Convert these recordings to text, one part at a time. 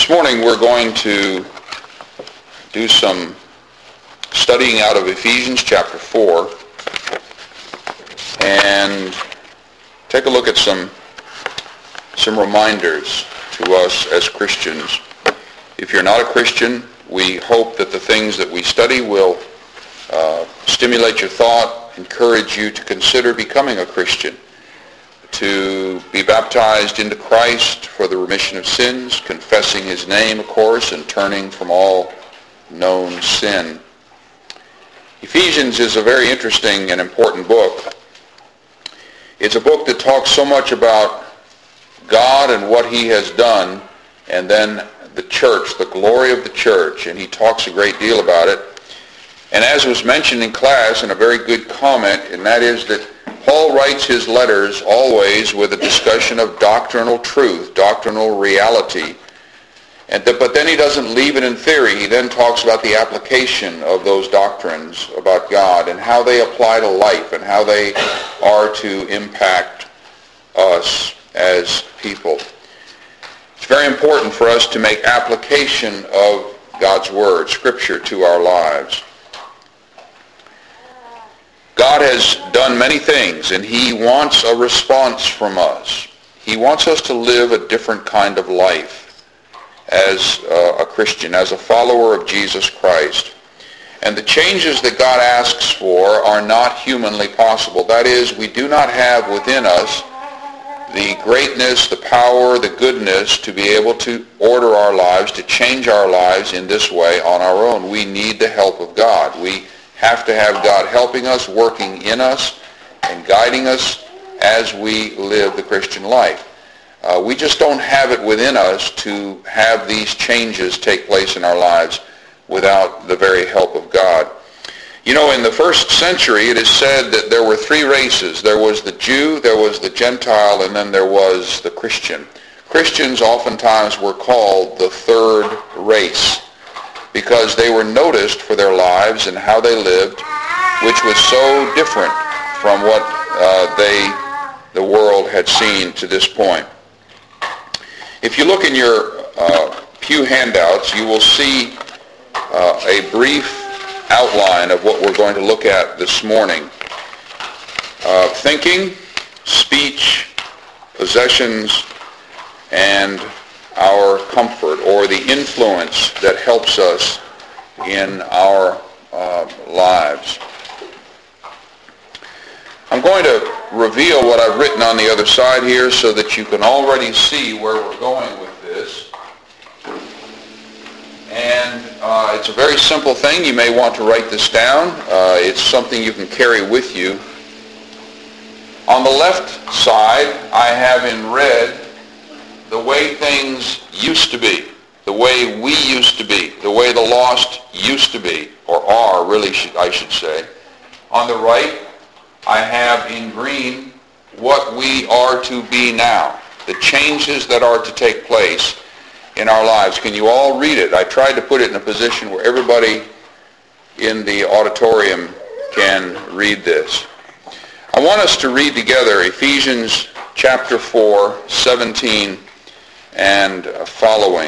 This morning we're going to do some studying out of Ephesians chapter 4 and take a look at some reminders to us as Christians. If you're not a Christian, we hope that the things that we study will stimulate your thought, encourage you to consider becoming a Christian, to be baptized into Christ for the remission of sins, confessing his name, of course, and turning from all known sin. Ephesians is a very interesting and important book. It's a book that talks so much about God and what he has done, and then the church, the glory of the church, and he talks a great deal about it. And as was mentioned in class, in a very good comment, and that is that Paul writes his letters always with a discussion of doctrinal truth, doctrinal reality. But then he doesn't leave it in theory. He then talks about the application of those doctrines about God and how they apply to life and how they are to impact us as people. It's very important for us to make application of God's Word, Scripture, to our lives. God has done many things, and he wants a response from us. He wants us to live a different kind of life as a Christian, as a follower of Jesus Christ. And the changes that God asks for are not humanly possible. That is, we do not have within us the greatness, the power, the goodness to be able to order our lives, to change our lives in this way on our own. We need the help of God. We have to have God helping us, working in us, and guiding us as we live the Christian life. We just don't have it within us to have these changes take place in our lives without the very help of God. You know, in the first century, it is said that there were three races. There was the Jew, there was the Gentile, and then there was the Christian. Christians oftentimes were called the third race, because they were noticed for their lives and how they lived, which was so different from what the world had seen to this point. If you look in your pew handouts, you will see a brief outline of what we're going to look at this morning. Thinking, speech, possessions, and our comfort, or the influence that helps us in our lives. I'm going to reveal what I've written on the other side here so that you can already see where we're going with this. And it's a very simple thing. You may want to write this down. It's something you can carry with you. On the left side, I have in red the way things used to be, the way we used to be, the way the lost used to be, or are, really, I should say. On the right, I have in green what we are to be now, the changes that are to take place in our lives. Can you all read it? I tried to put it in a position where everybody in the auditorium can read this. I want us to read together Ephesians chapter 4, 17 and following.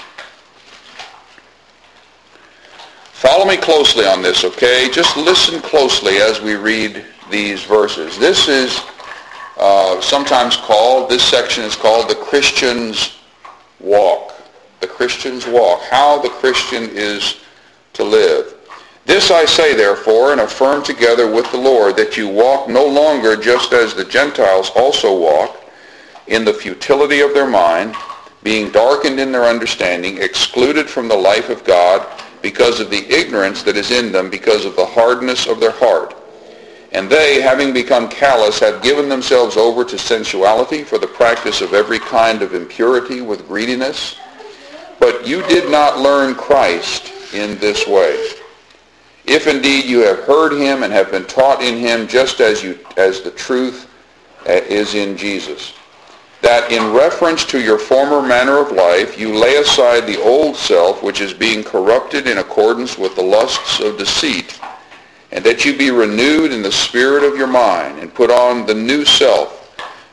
Follow me closely on this, okay? Just listen closely as we read these verses. This is sometimes called, this section is called the Christian's walk. The Christian's walk. How the Christian is to live. This I say, therefore, and affirm together with the Lord, that you walk no longer just as the Gentiles also walk, in the futility of their mind, being darkened in their understanding, excluded from the life of God because of the ignorance that is in them, because of the hardness of their heart. And they, having become callous, have given themselves over to sensuality for the practice of every kind of impurity with greediness. But you did not learn Christ in this way. If indeed you have heard him and have been taught in him, just as the truth is in Jesus, that in reference to your former manner of life you lay aside the old self, which is being corrupted in accordance with the lusts of deceit, and that you be renewed in the spirit of your mind, and put on the new self,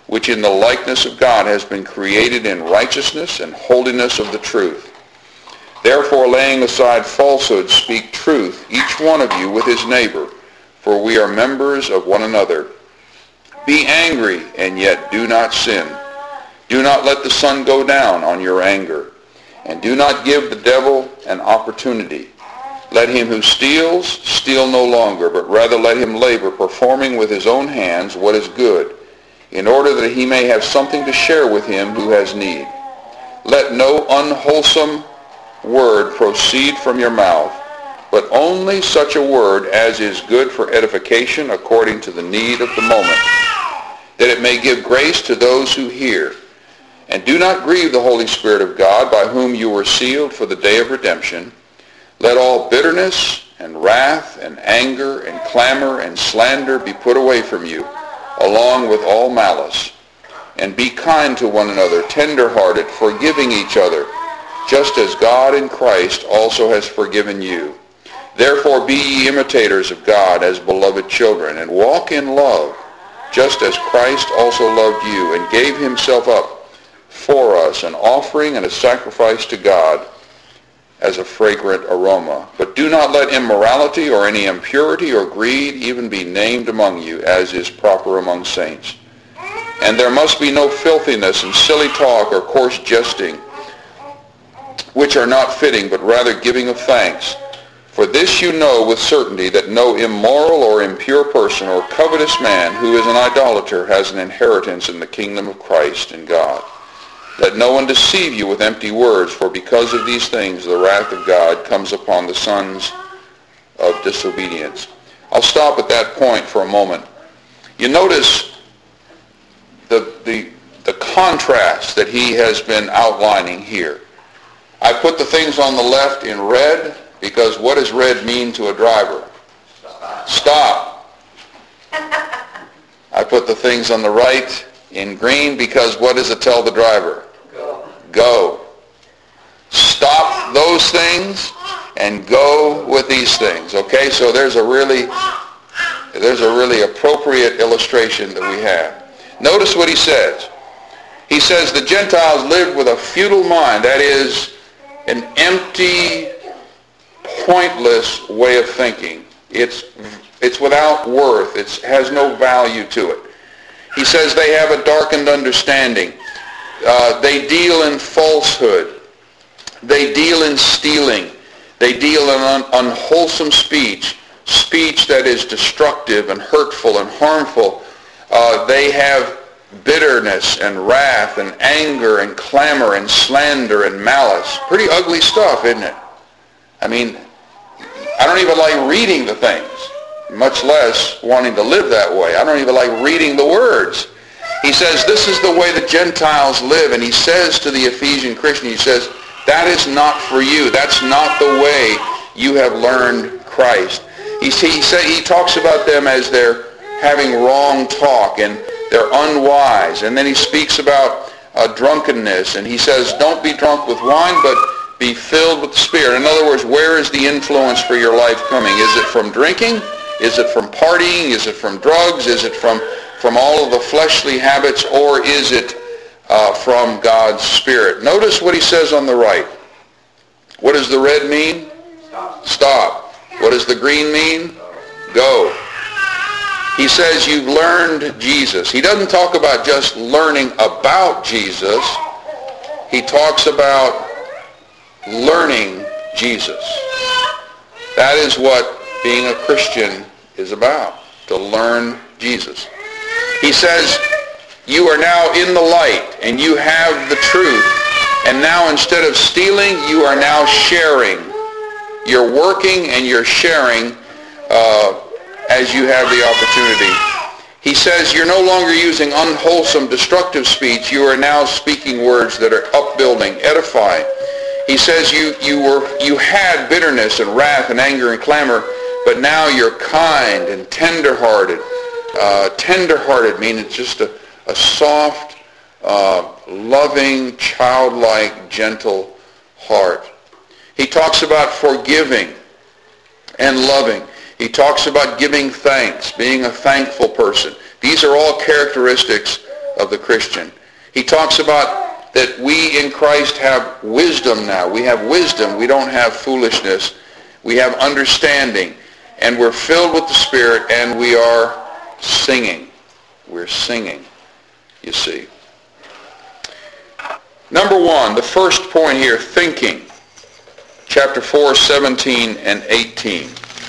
which in the likeness of God has been created in righteousness and holiness of the truth. Therefore, laying aside falsehood, speak truth, each one of you with his neighbor, for we are members of one another. Be angry, and yet do not sin. Do not let the sun go down on your anger, and do not give the devil an opportunity. Let him who steals, steal no longer, but rather let him labor, performing with his own hands what is good, in order that he may have something to share with him who has need. Let no unwholesome word proceed from your mouth, but only such a word as is good for edification according to the need of the moment, that it may give grace to those who hear. And do not grieve the Holy Spirit of God, by whom you were sealed for the day of redemption. Let all bitterness and wrath and anger and clamor and slander be put away from you, along with all malice. And be kind to one another, tender-hearted, forgiving each other, just as God in Christ also has forgiven you. Therefore be ye imitators of God as beloved children, and walk in love, just as Christ also loved you, and gave himself up for us, an offering and a sacrifice to God as a fragrant aroma. But do not let immorality or any impurity or greed even be named among you, as is proper among saints. And there must be no filthiness and silly talk or coarse jesting, which are not fitting, but rather giving of thanks. For this you know with certainty, that no immoral or impure person or covetous man who is an idolater has an inheritance in the kingdom of Christ and God. Let no one deceive you with empty words, for because of these things the wrath of God comes upon the sons of disobedience. I'll stop at that point for a moment. You notice the contrast that he has been outlining here. I put the things on the left in red, because what does red mean to a driver? Stop. I put the things on the right in green, because what does it tell the driver? Go. Stop those things and go with these things. Okay, so there's a really appropriate illustration that we have. Notice what he says. He says the Gentiles lived with a futile mind, that is, an empty, pointless way of thinking. It's without worth. It has no value to it. He says they have a darkened understanding. They deal in falsehood. They deal in stealing. They deal in unwholesome speech that is destructive and hurtful and harmful. They have bitterness and wrath and anger and clamor and slander and malice. Pretty ugly stuff, isn't it? I mean, I don't even like reading the things, much less wanting to live that way. I don't even like reading the words. He says this is the way the Gentiles live, and he says to the Ephesian Christian, he says, that is not for you. That's not the way you have learned Christ. He talks about them as they're having wrong talk, and they're unwise. And then he speaks about drunkenness, and he says, don't be drunk with wine, but be filled with the Spirit. In other words, where is the influence for your life coming? Is it from drinking? Is it from partying? Is it from drugs? Is it from all of the fleshly habits? Or is it from God's Spirit? Notice what he says on the right. What does the red mean? Stop. What does the green mean? Go. He says you've learned Jesus. He doesn't talk about just learning about Jesus. He talks about learning Jesus. That is what being a Christian is about, to learn Jesus. He says you are now in the light and you have the truth, and now instead of stealing, you are now sharing. You're working and you're sharing as you have the opportunity. He says you're no longer using unwholesome, destructive speech. You are now speaking words that are upbuilding, edifying. He says you had bitterness and wrath and anger and clamor, but now you're kind and tender-hearted. Tender-hearted meaning just a soft, loving, childlike, gentle heart. He talks about forgiving and loving. He talks about giving thanks, being a thankful person. These are all characteristics of the Christian. He talks about that we in Christ have wisdom now. We have wisdom. We don't have foolishness. We have understanding. And we're filled with the Spirit, and we are singing. We're singing, you see. Number one, the first point here, thinking. Chapter 4, 17 and 18.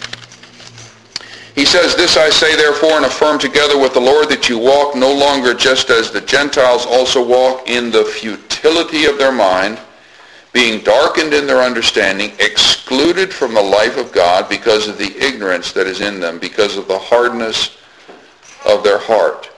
He says, "This I say therefore and affirm together with the Lord, that you walk no longer just as the Gentiles also walk, in the futility of their mind, being darkened in their understanding, excluded from the life of God because of the ignorance that is in them, because of the hardness of their heart."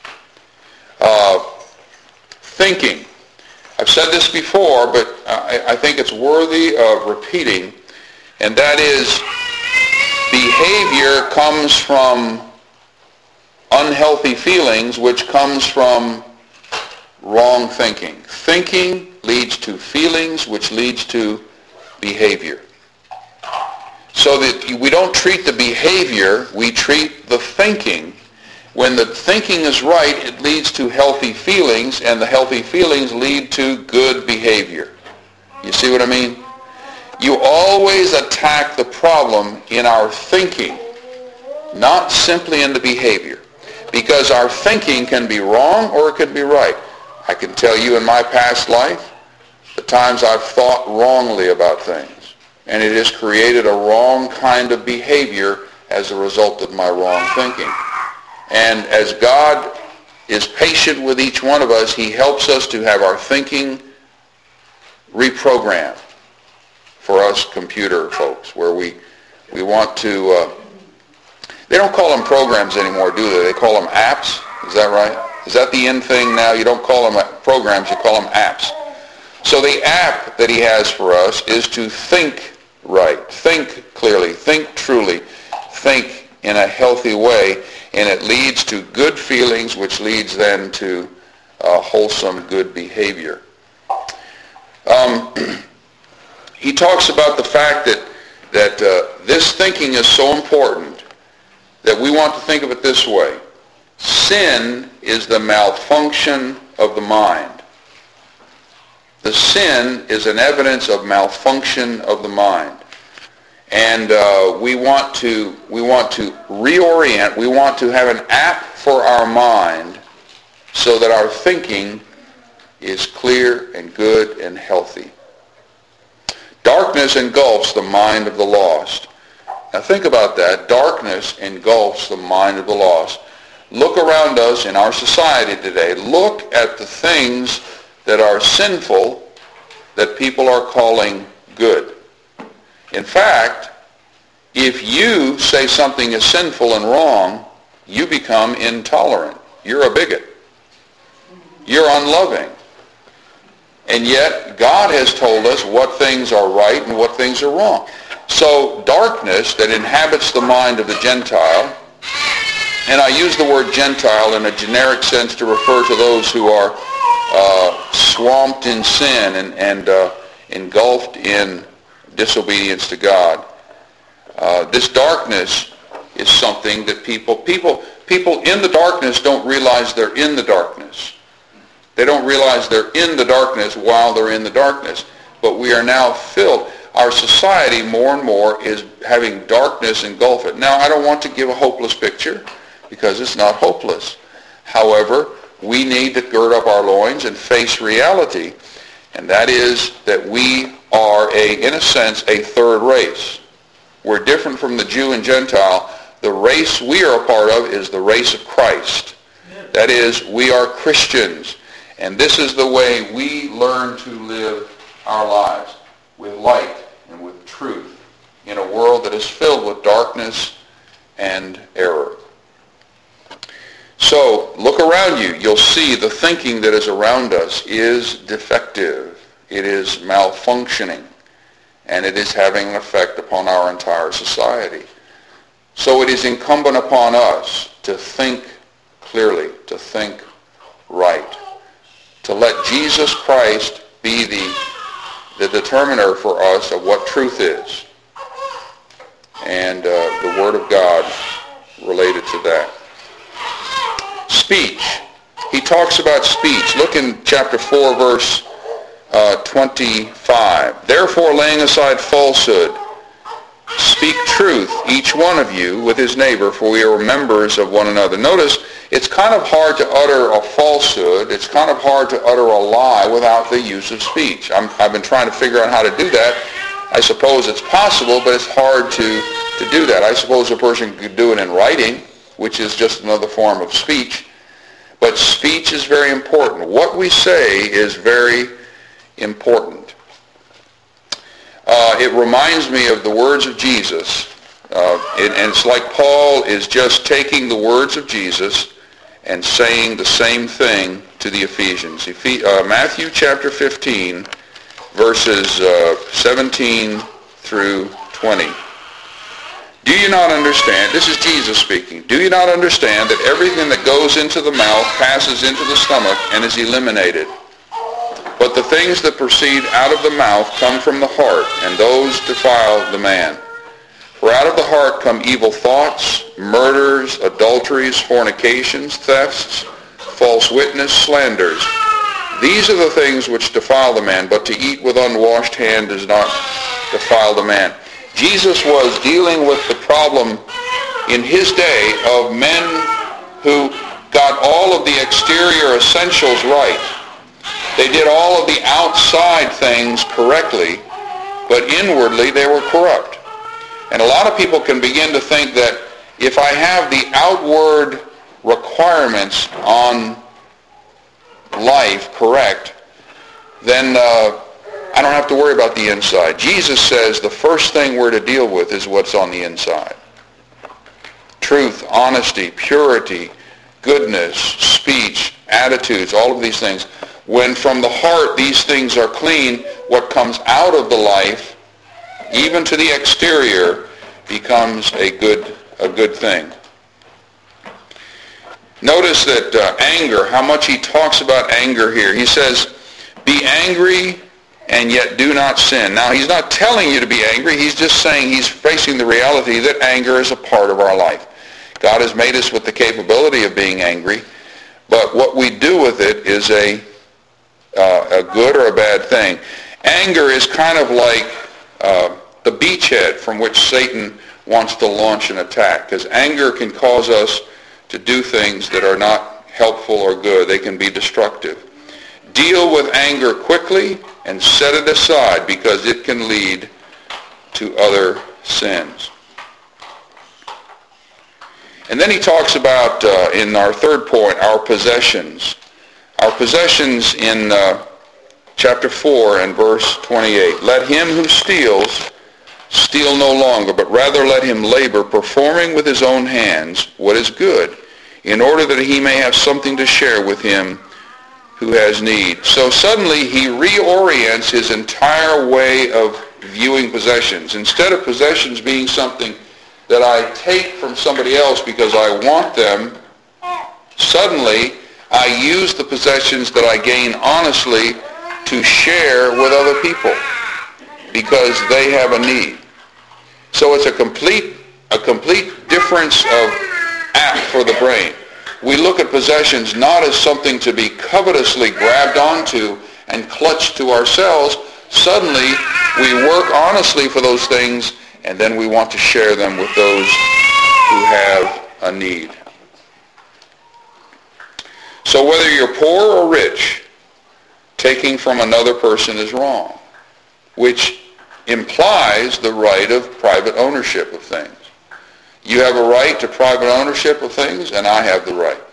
Thinking. I've said this before, but I think it's worthy of repeating, and that is, behavior comes from unhealthy feelings, which comes from wrong thinking. Thinking leads to feelings, which leads to behavior. So that we don't treat the behavior, we treat the thinking. When the thinking is right, it leads to healthy feelings, and the healthy feelings lead to good behavior. You see what I mean? You always attack the problem in our thinking, not simply in the behavior. Because our thinking can be wrong or it can be right. I can tell you in my past life, the times I've thought wrongly about things. And it has created a wrong kind of behavior as a result of my wrong thinking. And as God is patient with each one of us, he helps us to have our thinking reprogrammed for us computer folks, where we want to, they don't call them programs anymore, do they? They call them apps. Is that right? Is that the end thing now? You don't call them programs, you call them apps. So the app that he has for us is to think right, think clearly, think truly, think in a healthy way, and it leads to good feelings, which leads then to wholesome good behavior. He talks about the fact that this thinking is so important that we want to think of it this way. Sin is the malfunction of the mind. The sin is an evidence of malfunction of the mind. And we want to reorient. We want to have an app for our mind so that our thinking is clear and good and healthy. Darkness engulfs the mind of the lost. Now think about that. Darkness engulfs the mind of the lost. Look around us in our society today. Look at the things that are sinful that people are calling good. In fact, if you say something is sinful and wrong, you become intolerant. You're a bigot. You're unloving. And yet, God has told us what things are right and what things are wrong. So, darkness that inhabits the mind of the Gentile, and I use the word Gentile in a generic sense to refer to those who are swamped in sin and engulfed in disobedience to God. This darkness is something that people in the darkness don't realize they're in the darkness. They don't realize they're in the darkness while they're in the darkness. But we are now filled. Our society more and more is having darkness engulf it. Now, I don't want to give a hopeless picture because it's not hopeless. However, we need to gird up our loins and face reality. And that is that we are, in a sense, a third race. We're different from the Jew and Gentile. The race we are a part of is the race of Christ. That is, we are Christians. And this is the way we learn to live our lives, with light and with truth, in a world that is filled with darkness and error. So, look around you. You'll see the thinking that is around us is defective. It is malfunctioning. And it is having an effect upon our entire society. So it is incumbent upon us to think clearly, to think right, to let Jesus Christ be the determiner for us of what truth is, and the Word of God related to that. Speech. he talks about speech. Look in chapter 4, verse 25. Therefore, laying aside falsehood, speak truth, each one of you, with his neighbor, for we are members of one another. Notice, it's kind of hard to utter a falsehood. It's kind of hard to utter a lie without the use of speech. I've been trying to figure out how to do that. I suppose it's possible, but it's hard to do that. I suppose a person could do it in writing, which is just another form of speech. But speech is very important. What we say is very important. It reminds me of the words of Jesus. And it's like Paul is just taking the words of Jesus and saying the same thing to the Ephesians. Matthew chapter 15, verses 17 through 20. Do you not understand? This is Jesus speaking. Do you not understand that everything that goes into the mouth passes into the stomach and is eliminated? But the things that proceed out of the mouth come from the heart, and those defile the man. For out of the heart come evil thoughts, murders, adulteries, fornications, thefts, false witness, slanders. These are the things which defile the man, but to eat with unwashed hand does not defile the man. Jesus was dealing with the problem in his day of men who got all of the exterior essentials right. They did all of the outside things correctly, but inwardly they were corrupt. And a lot of people can begin to think that if I have the outward requirements on life correct, then I don't have to worry about the inside. Jesus says the first thing we're to deal with is what's on the inside. Truth, honesty, purity, goodness, speech, attitudes, all of these things. When from the heart these things are clean, what comes out of the life, even to the exterior, becomes a good thing. Notice that anger, how much he talks about anger here. He says, be angry and yet do not sin. Now, he's not telling you to be angry. He's just saying he's facing the reality that anger is a part of our life. God has made us with the capability of being angry, but what we do with it is a good or a bad thing. Anger is kind of like the beachhead from which Satan wants to launch an attack, because anger can cause us to do things that are not helpful or good. They can be destructive. Deal with anger quickly and set it aside, because it can lead to other sins. And then he talks about, in our third point, our possessions. Our possessions in chapter 4 and verse 28. Let him who steals steal no longer, but rather let him labor, performing with his own hands what is good, in order that he may have something to share with him who has need. So suddenly he reorients his entire way of viewing possessions. Instead of possessions being something that I take from somebody else because I want them, suddenly I use the possessions that I gain honestly to share with other people because they have a need. So it's a complete difference of act for the brain. We look at possessions not as something to be covetously grabbed onto and clutched to ourselves. Suddenly, we work honestly for those things, and then we want to share them with those who have a need. So whether you're poor or rich, taking from another person is wrong, which implies the right of private ownership of things. You have a right to private ownership of things, and I have the right.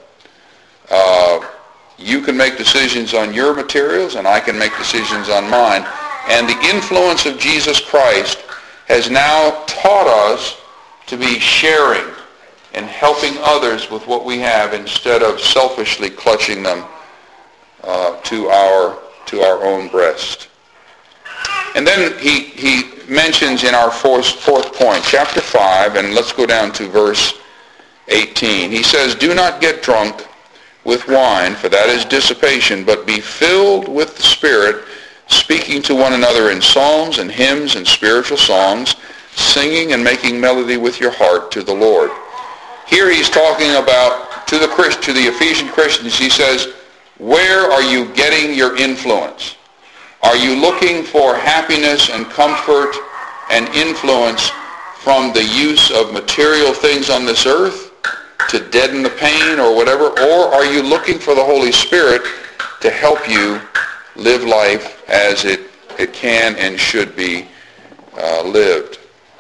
You can make decisions on your materials, and I can make decisions on mine. And the influence of Jesus Christ has now taught us to be sharing and helping others with what we have instead of selfishly clutching them to our own breast. And then he mentions in our fourth point, chapter 5, and let's go down to verse 18. He says, do not get drunk with wine, for that is dissipation, but be filled with the Spirit, speaking to one another in psalms and hymns and spiritual songs, singing and making melody with your heart to the Lord. Here he's talking about to the Ephesian Christians, he says, where are you getting your influence? Are you looking for happiness and comfort and influence from the use of material things on this earth to deaden the pain or whatever? Or are you looking for the Holy Spirit to help you live life as it can and should be lived?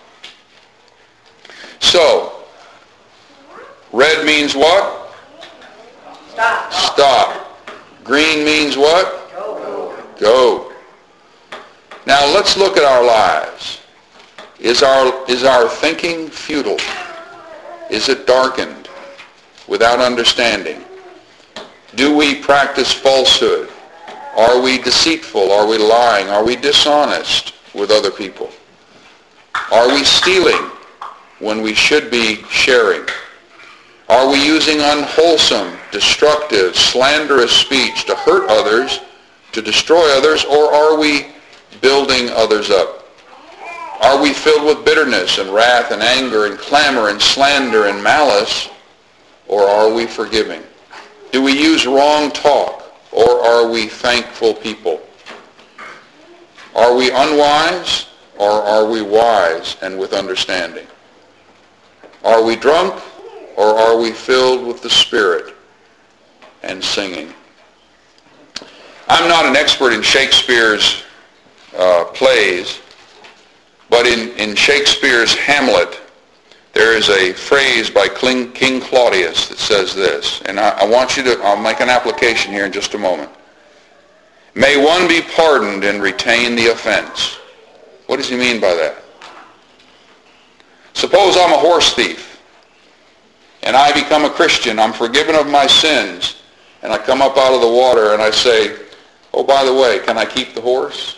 So, red means what? Stop. Stop. Green means what? Go. Now let's look at our lives. Is our thinking futile? Is it darkened without understanding? Do we practice falsehood? Are we deceitful? Are we lying? Are we dishonest with other people? Are we stealing when we should be sharing? Are we using unwholesome, destructive, slanderous speech to hurt others, to destroy others, or are we building others up? Are we filled with bitterness and wrath and anger and clamor and slander and malice, or are we forgiving? Do we use wrong talk, or are we thankful people? Are we unwise, or are we wise and with understanding? Are we drunk, or are we filled with the Spirit and singing? I'm not an expert in Shakespeare's plays, but in Shakespeare's Hamlet, there is a phrase by King Claudius that says this, and I want you to, I'll make an application here in just a moment. May one be pardoned and retain the offense. What does he mean by that? Suppose I'm a horse thief, and I become a Christian. I'm forgiven of my sins, and I come up out of the water and I say, oh, by the way, can I keep the horse?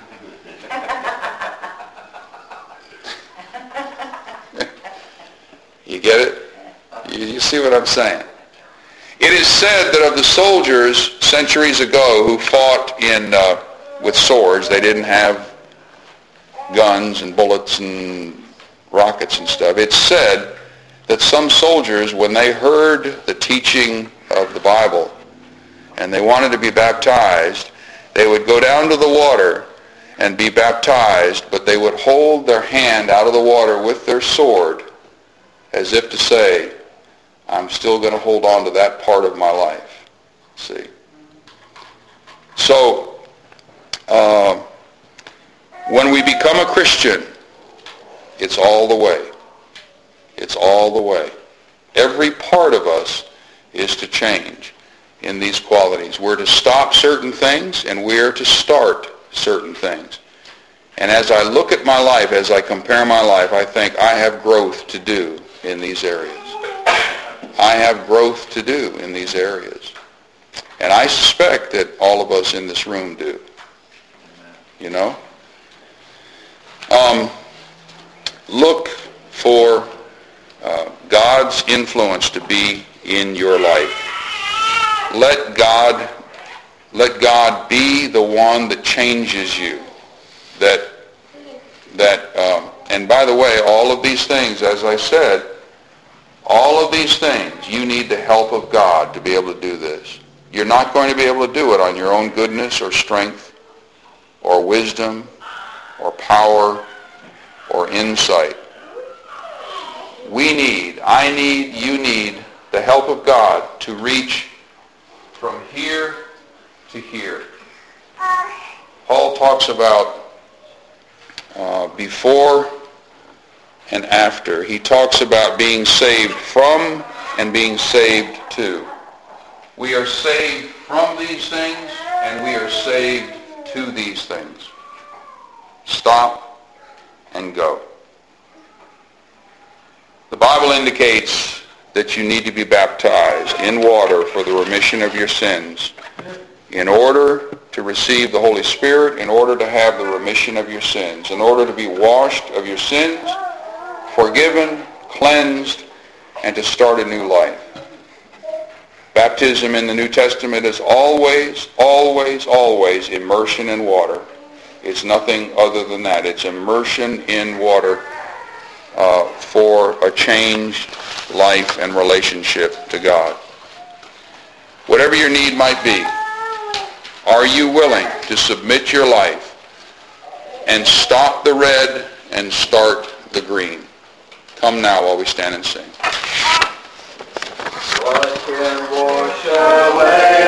You get it? You see what I'm saying? It is said that of the soldiers centuries ago who fought with swords, they didn't have guns and bullets and rockets and stuff. It's said that some soldiers, when they heard the teaching of the Bible and they wanted to be baptized, they would go down to the water and be baptized, but they would hold their hand out of the water with their sword as if to say, I'm still going to hold on to that part of my life. See? So, when we become a Christian, it's all the way. It's all the way. Every part of us is to change in these qualities. We're to stop certain things, and we're to start certain things. And as I look at my life, as I compare my life, I think I have growth to do in these areas. I have growth to do in these areas. And I suspect that all of us in this room do. You know? Look for God's influence to be in your life. Let God be the one that changes you. And by the way, all of these things, as I said, all of these things, you need the help of God to be able to do this. You're not going to be able to do it on your own goodness or strength or wisdom or power or insight. You need the help of God to reach from here to here. Paul talks about before and after. He talks about being saved from and being saved to. We are saved from these things and we are saved to these things. Stop and go. The Bible indicates that you need to be baptized in water for the remission of your sins in order to receive the Holy Spirit, in order to have the remission of your sins, in order to be washed of your sins, forgiven, cleansed, and to start a new life. Baptism in the New Testament is always, always, always immersion in water. It's nothing other than that. It's immersion in water for a changed life and relationship to God. Whatever your need might be, are you willing to submit your life and stop the red and start the green? Come now while we stand and sing. What can wash away